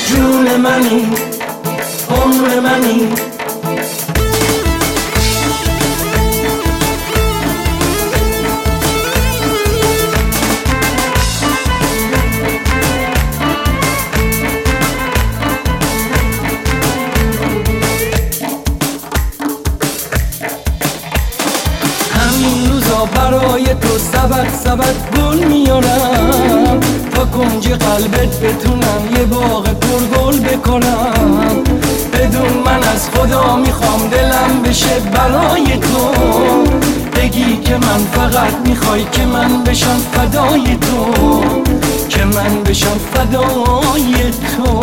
جون منی، عمر منی. همین روزا برای تو سبد گل میارم، تا کنج قلبت بتونم یه باغ پرگل بکنم. بدون من از خدا میخوام دلم بشه برای تو، بگی که من فقط میخوای که من بشم فدای تو، که من بشم فدای تو.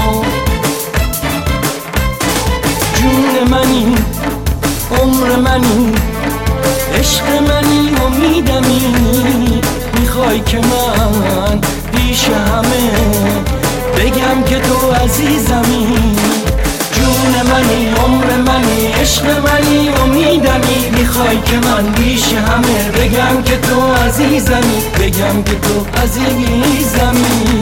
جون منی، عمر منی، عشق منی، امیدمی. میخوای که من پیش همه بگم که تو عزیزمی. جون منی، عمر منی، عشق منی، امیدمی. میخوای که من پیش همه بگم که تو عزیزمی، بگم که تو عزیزمی.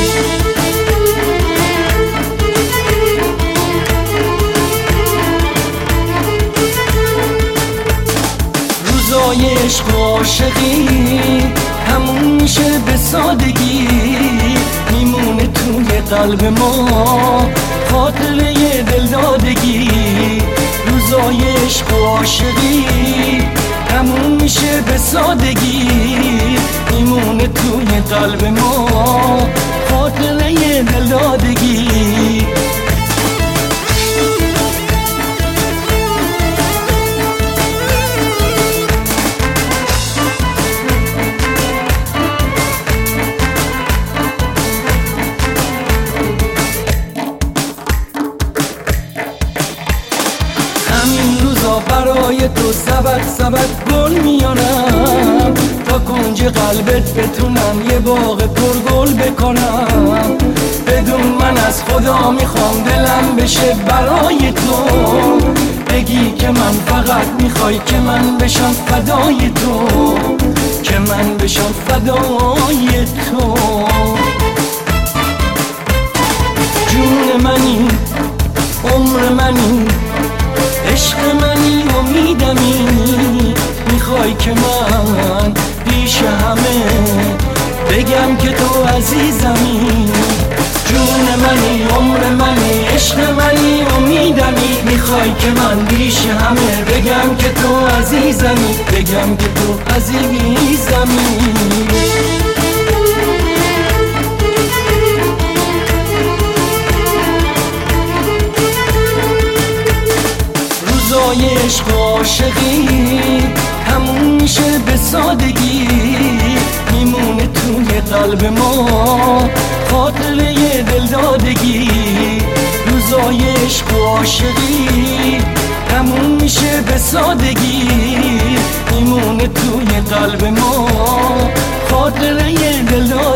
روزای عشق و عاشقی همون میشه به سادگی، میمونه توی قلب ما خاطره دلدادگی. روزای عشق و عاشقی همون میشه به سادگی، میمونه توی قلب ما خاطره دلدادگی. برای تو سبد گل میارم، تا کنج قلبت بتونم یه باغ پرگل بکنم. بدون من از خدا میخوام دلم بشه برای تو، بگی که من فقط میخوای که من بشم فدای تو، که من بشم فدای تو. جون منی، عمر منی، عشق منی، امیدمی. میخوای که من پیش همه بگم که تو عزیزمی. جون منی، عمر منی، عشق منی، امیدمی. میخوای که من پیش همه بگم که تو عزیزمی، بگم که تو عزیزمی. روزای عشق و عاشقی همون میشه به سادگی، میمونه توی قلب ما خاطره دلدادگی. روزای عشق و عاشقی همون میشه به سادگی، میمونه توی قلب ما خاطره دلدادگی.